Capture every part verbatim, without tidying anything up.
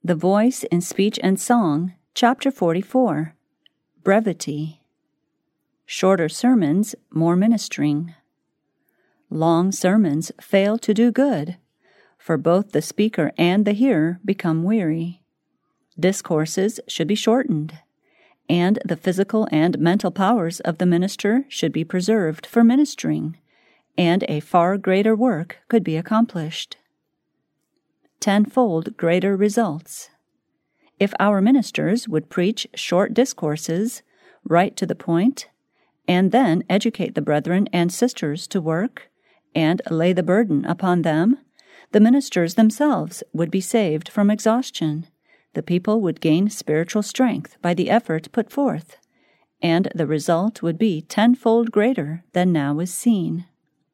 The Voice in Speech and Song, Chapter forty-four, Brevity. Shorter sermons, more ministering. Long sermons fail to do good, for both the speaker and the hearer become weary. Discourses should be shortened, and the physical and mental powers of the minister should be preserved for ministering, and a far greater work could be accomplished. Tenfold greater results. If our ministers would preach short discourses, right to the point, and then educate the brethren and sisters to work, and lay the burden upon them, the ministers themselves would be saved from exhaustion, the people would gain spiritual strength by the effort put forth, and the result would be tenfold greater than now is seen.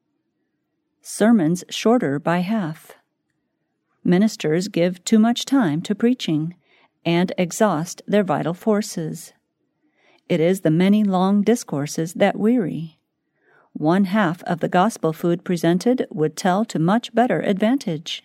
Sermons shorter by half. Ministers give too much time to preaching, and exhaust their vital forces. It is the many long discourses that weary. One half of the gospel food presented would tell to much better advantage.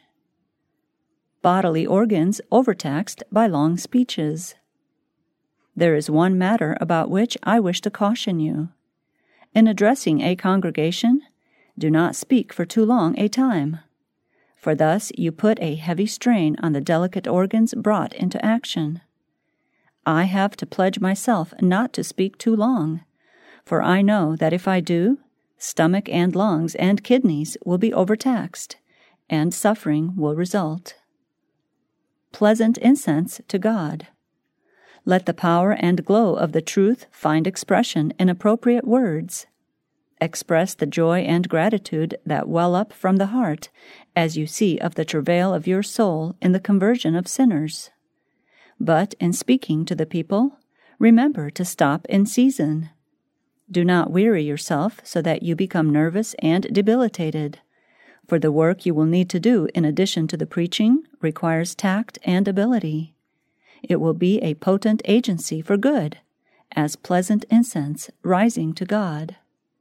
Bodily organs overtaxed by long speeches. There is one matter about which I wish to caution you. In addressing a congregation, do not speak for too long a time, for thus you put a heavy strain on the delicate organs brought into action. I have to pledge myself not to speak too long, for I know that if I do, stomach and lungs and kidneys will be overtaxed, and suffering will result. Pleasant incense to God. Let the power and glow of the truth find expression in appropriate words. Express the joy and gratitude that well up from the heart as you see of the travail of your soul in the conversion of sinners. But in speaking to the people, remember to stop in season. Do not weary yourself so that you become nervous and debilitated, for the work you will need to do in addition to the preaching requires tact and ability. It will be a potent agency for good, as pleasant incense rising to God.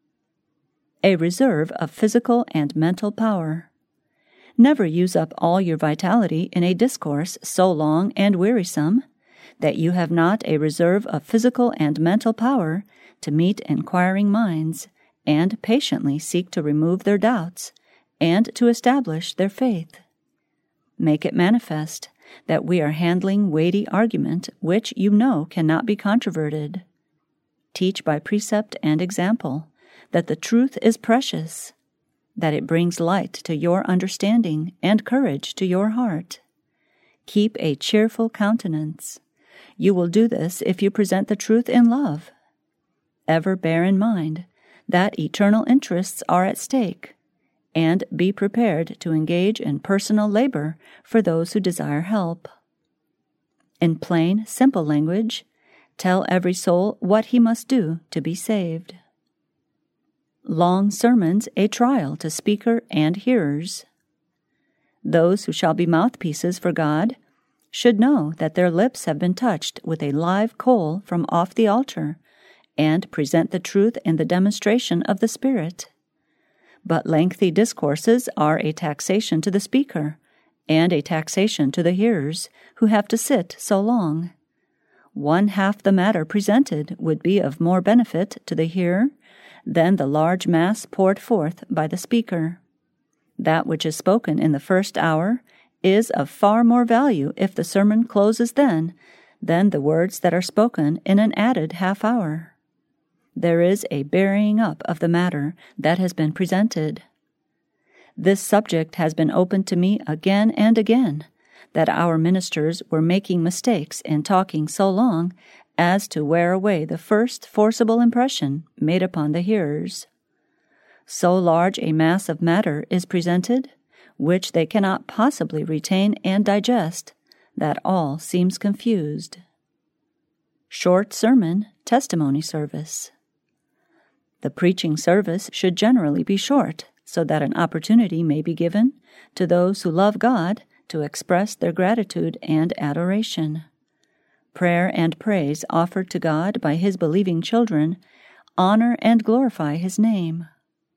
A reserve of physical and mental power. Never use up all your vitality in a discourse so long and wearisome that you have not a reserve of physical and mental power to meet inquiring minds and patiently seek to remove their doubts and to establish their faith. Make it manifest that we are handling weighty argument which you know cannot be controverted. Teach by precept and example that the truth is precious, that it brings light to your understanding and courage to your heart. Keep a cheerful countenance. You will do this if you present the truth in love. Ever bear in mind that eternal interests are at stake, and be prepared to engage in personal labor for those who desire help. In plain, simple language, tell every soul what he must do to be saved. Long sermons a trial to speaker and hearers. Those who shall be mouthpieces for God should know that their lips have been touched with a live coal from off the altar, and present the truth in the demonstration of the Spirit. But lengthy discourses are a taxation to the speaker, and a taxation to the hearers who have to sit so long. One half the matter presented would be of more benefit to the hearer than the large mass poured forth by the speaker. That which is spoken in the first hour is of far more value if the sermon closes then than the words that are spoken in an added half hour. There is a burying up of the matter that has been presented. This subject has been opened to me again and again, that our ministers were making mistakes in talking so long as to wear away the first forcible impression made upon the hearers. So large a mass of matter is presented, which they cannot possibly retain and digest, that all seems confused. Short sermon, testimony service. The preaching service should generally be short, so that an opportunity may be given to those who love God to express their gratitude and adoration. Prayer and praise offered to God by His believing children honor and glorify His name.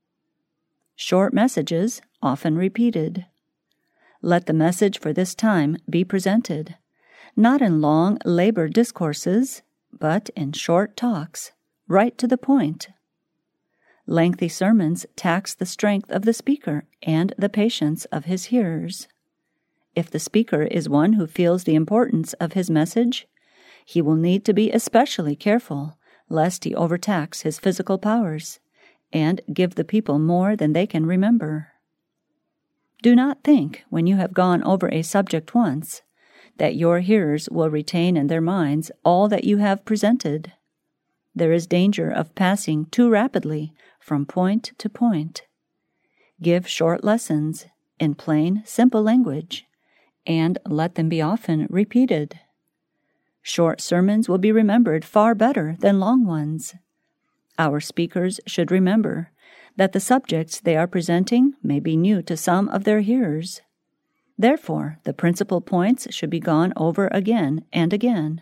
Short messages, often repeated. Let the message for this time be presented, not in long, labored discourses, but in short talks, right to the point. Lengthy sermons tax the strength of the speaker and the patience of his hearers. If the speaker is one who feels the importance of his message, he will need to be especially careful lest he overtax his physical powers and give the people more than they can remember. Do not think, when you have gone over a subject once, that your hearers will retain in their minds all that you have presented. There is danger of passing too rapidly from point to point. Give short lessons in plain, simple language, and let them be often repeated. Short sermons will be remembered far better than long ones. Our speakers should remember that the subjects they are presenting may be new to some of their hearers. Therefore, the principal points should be gone over again and again.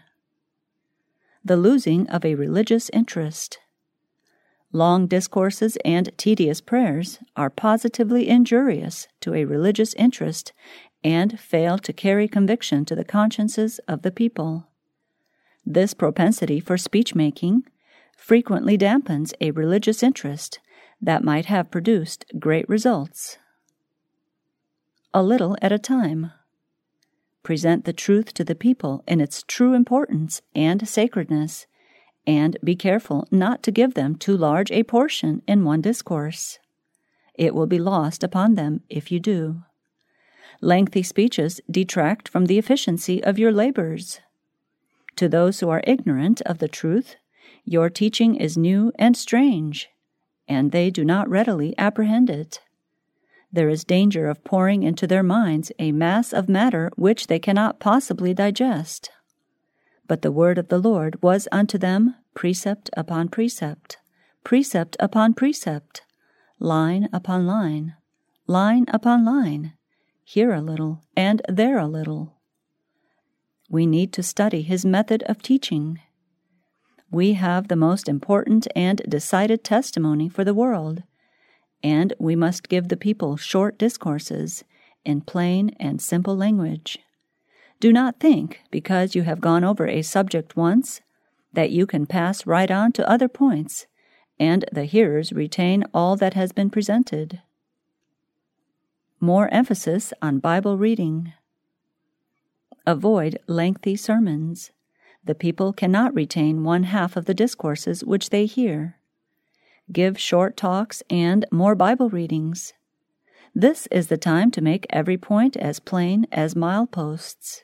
The losing of a religious interest. Long discourses and tedious prayers are positively injurious to a religious interest and fail to carry conviction to the consciences of the people. This propensity for speech-making frequently dampens a religious interest that might have produced great results. A little at a time. Present the truth to the people in its true importance and sacredness, and be careful not to give them too large a portion in one discourse. It will be lost upon them if you do. Lengthy speeches detract from the efficiency of your labors. To those who are ignorant of the truth, your teaching is new and strange, and they do not readily apprehend it. There is danger of pouring into their minds a mass of matter which they cannot possibly digest. But the word of the Lord was unto them precept upon precept, precept upon precept, line upon line, line upon line, here a little and there a little. We need to study his method of teaching. We have the most important and decided testimony for the world, and we must give the people short discourses in plain and simple language. Do not think, because you have gone over a subject once, that you can pass right on to other points, and the hearers retain all that has been presented. More emphasis on Bible reading. Avoid lengthy sermons. The people cannot retain one half of the discourses which they hear. Give short talks and more Bible readings. This is the time to make every point as plain as mileposts.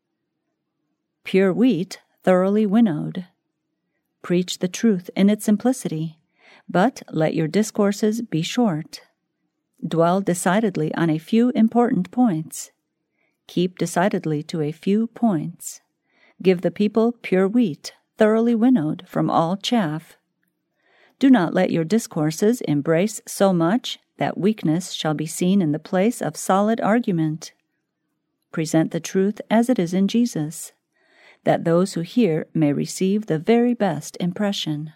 Pure wheat thoroughly winnowed. Preach the truth in its simplicity, but let your discourses be short. Dwell decidedly on a few important points. Keep decidedly to a few points. Give the people pure wheat, thoroughly winnowed from all chaff. Do not let your discourses embrace so much that weakness shall be seen in the place of solid argument. Present the truth as it is in Jesus, that those who hear may receive the very best impression.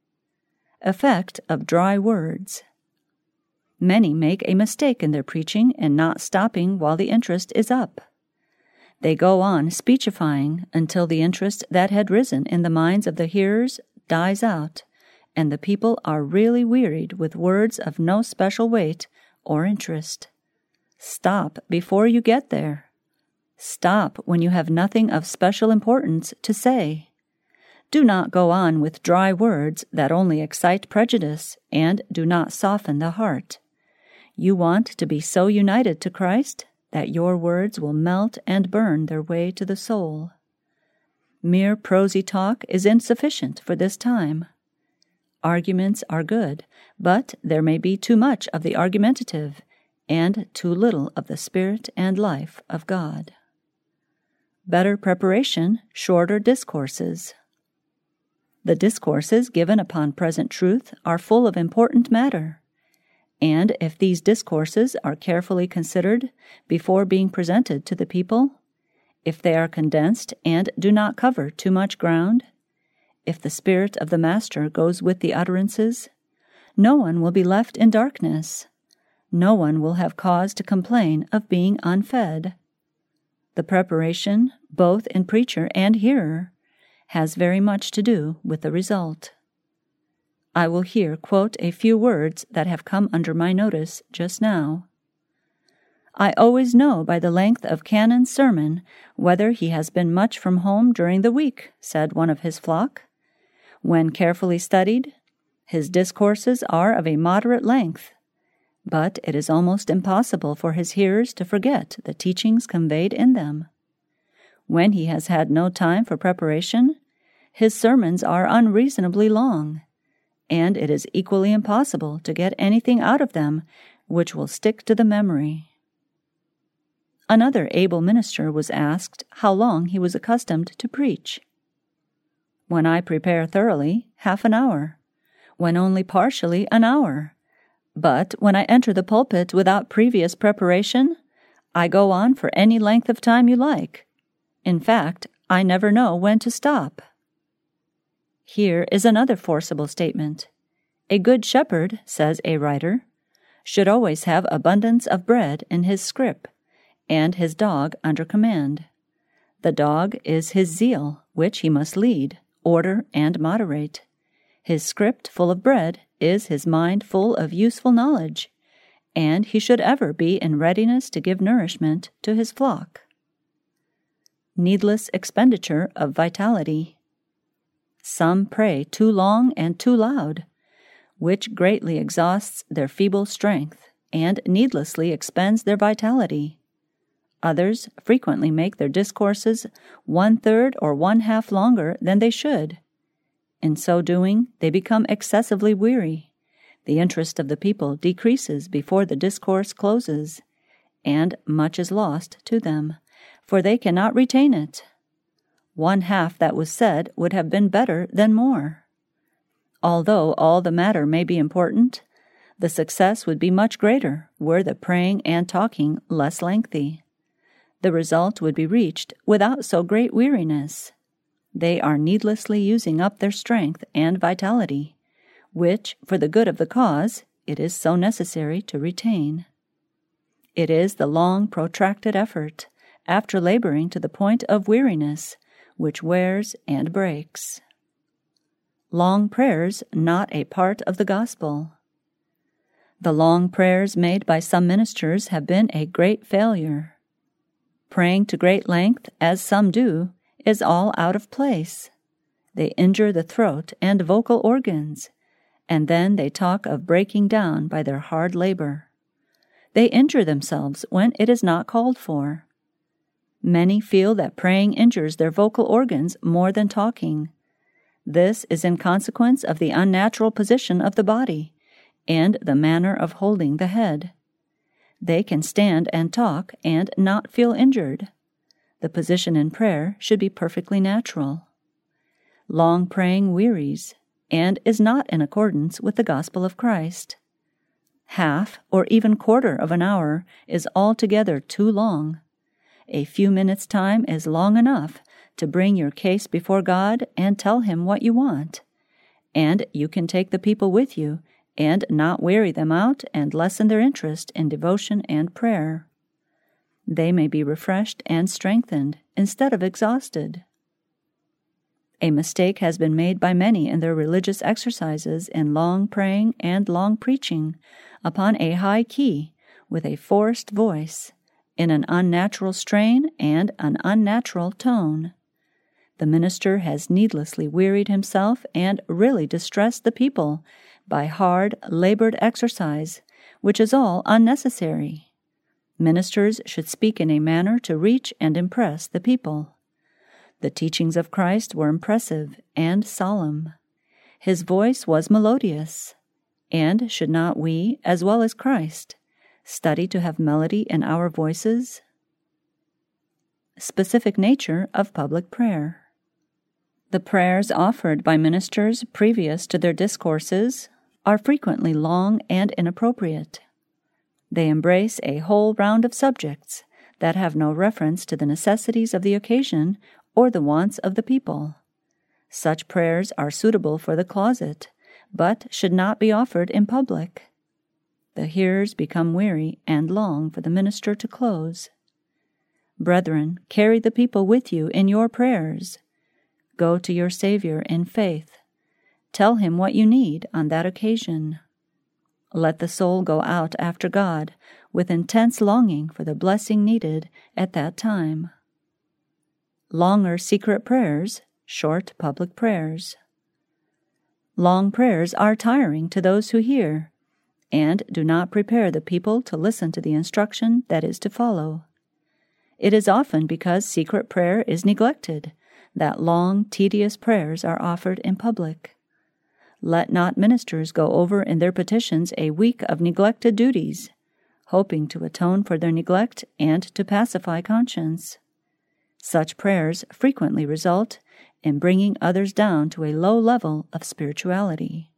Effect of dry words. Many make a mistake in their preaching in not stopping while the interest is up. They go on speechifying until the interest that had risen in the minds of the hearers dies out, and the people are really wearied with words of no special weight or interest. Stop before you get there. Stop when you have nothing of special importance to say. Do not go on with dry words that only excite prejudice and do not soften the heart. You want to be so united to Christ that your words will melt and burn their way to the soul. Mere prosy talk is insufficient for this time. Arguments are good, but there may be too much of the argumentative and too little of the spirit and life of God. Better preparation, shorter discourses. The discourses given upon present truth are full of important matter, and if these discourses are carefully considered before being presented to the people, if they are condensed and do not cover too much ground, if the Spirit of the Master goes with the utterances, no one will be left in darkness. No one will have cause to complain of being unfed. The preparation, both in preacher and hearer, has very much to do with the result. I will here quote a few words that have come under my notice just now. I always know by the length of Canon's sermon whether he has been much from home during the week, said one of his flock. When carefully studied, his discourses are of a moderate length, but it is almost impossible for his hearers to forget the teachings conveyed in them. When he has had no time for preparation, his sermons are unreasonably long, and it is equally impossible to get anything out of them which will stick to the memory. Another able minister was asked how long he was accustomed to preach. When I prepare thoroughly, half an hour. When only partially, an hour. But when I enter the pulpit without previous preparation, I go on for any length of time you like. In fact, I never know when to stop. Here is another forcible statement. A good shepherd, says a writer, should always have abundance of bread in his scrip, and his dog under command. The dog is his zeal, which he must lead, order, and moderate. His scrip full of bread is his mind full of useful knowledge, and he should ever be in readiness to give nourishment to his flock. Needless expenditure of vitality. Some pray too long and too loud, which greatly exhausts their feeble strength and needlessly expends their vitality. Others frequently make their discourses one-third or one-half longer than they should. In so doing, they become excessively weary. The interest of the people decreases before the discourse closes, and much is lost to them, for they cannot retain it. One half that was said would have been better than more. Although all the matter may be important, the success would be much greater were the praying and talking less lengthy. The result would be reached without so great weariness. They are needlessly using up their strength and vitality, which, for the good of the cause, it is so necessary to retain. It is the long protracted effort, after laboring to the point of weariness, which wears and breaks. Long prayers not a part of the gospel. The long prayers made by some ministers have been a great failure. Praying to great length, as some do, is all out of place. They injure the throat and vocal organs, and then they talk of breaking down by their hard labor. They injure themselves when it is not called for. Many feel that praying injures their vocal organs more than talking. This is in consequence of the unnatural position of the body and the manner of holding the head. They can stand and talk and not feel injured. The position in prayer should be perfectly natural. Long praying wearies, and is not in accordance with the gospel of Christ. Half or even quarter of an hour is altogether too long. A few minutes' time is long enough to bring your case before God and tell Him what you want, and you can take the people with you and not weary them out and lessen their interest in devotion and prayer. They may be refreshed and strengthened instead of exhausted. A mistake has been made by many in their religious exercises in long praying and long preaching upon a high key with a forced voice, in an unnatural strain and an unnatural tone. The minister has needlessly wearied himself and really distressed the people by hard, labored exercise, which is all unnecessary. Ministers should speak in a manner to reach and impress the people. The teachings of Christ were impressive and solemn. His voice was melodious. And should not we, as well as Christ, study to have melody in our voices? Specific nature of public prayer. The prayers offered by ministers previous to their discourses are frequently long and inappropriate. They embrace a whole round of subjects that have no reference to the necessities of the occasion or the wants of the people. Such prayers are suitable for the closet, but should not be offered in public. The hearers become weary and long for the minister to close. Brethren, carry the people with you in your prayers. Go to your Savior in faith. Tell him what you need on that occasion. Let the soul go out after God with intense longing for the blessing needed at that time. Longer secret prayers, short public prayers. Long prayers are tiring to those who hear, and do not prepare the people to listen to the instruction that is to follow. It is often because secret prayer is neglected that long, tedious prayers are offered in public. Let not ministers go over in their petitions a week of neglected duties, hoping to atone for their neglect and to pacify conscience. Such prayers frequently result in bringing others down to a low level of spirituality.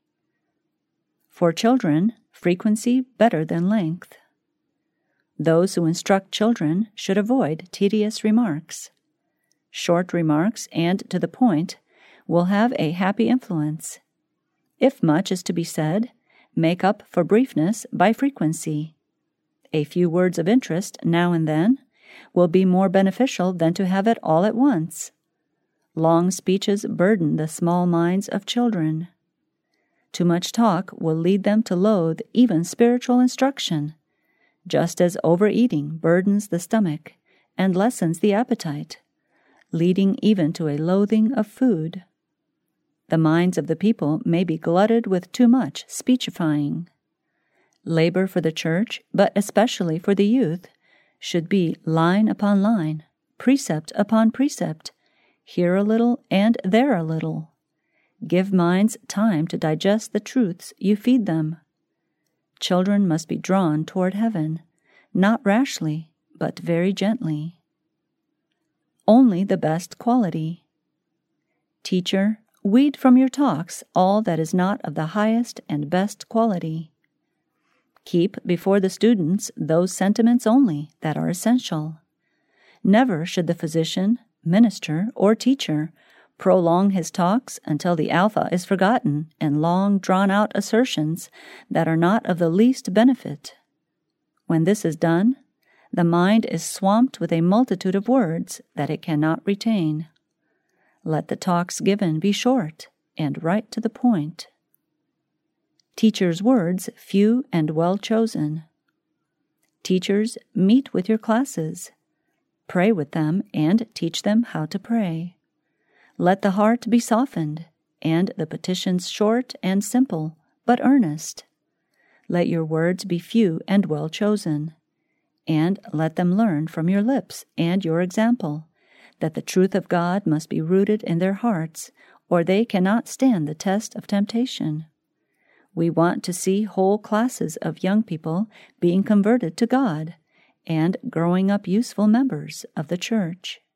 For children, frequency better than length. Those who instruct children should avoid tedious remarks. Short remarks and to the point will have a happy influence. If much is to be said, make up for briefness by frequency. A few words of interest now and then will be more beneficial than to have it all at once. Long speeches burden the small minds of children. Too much talk will lead them to loathe even spiritual instruction, just as overeating burdens the stomach and lessens the appetite, leading even to a loathing of food. The minds of the people may be glutted with too much speechifying. Labor for the church, but especially for the youth, should be line upon line, precept upon precept, here a little and there a little. Give minds time to digest the truths you feed them. Children must be drawn toward heaven, not rashly, but very gently. Only the best quality. Teacher, weed from your talks all that is not of the highest and best quality. Keep before the students those sentiments only that are essential. Never should the physician, minister, or teacher prolong his talks until the alpha is forgotten in long drawn-out assertions that are not of the least benefit. When this is done, the mind is swamped with a multitude of words that it cannot retain. Let the talks given be short and right to the point. Teachers' words few and well chosen. Teachers, meet with your classes. Pray with them and teach them how to pray. Let the heart be softened, and the petitions short and simple, but earnest. Let your words be few and well chosen, and let them learn from your lips and your example that the truth of God must be rooted in their hearts, or they cannot stand the test of temptation. We want to see whole classes of young people being converted to God and growing up useful members of the church.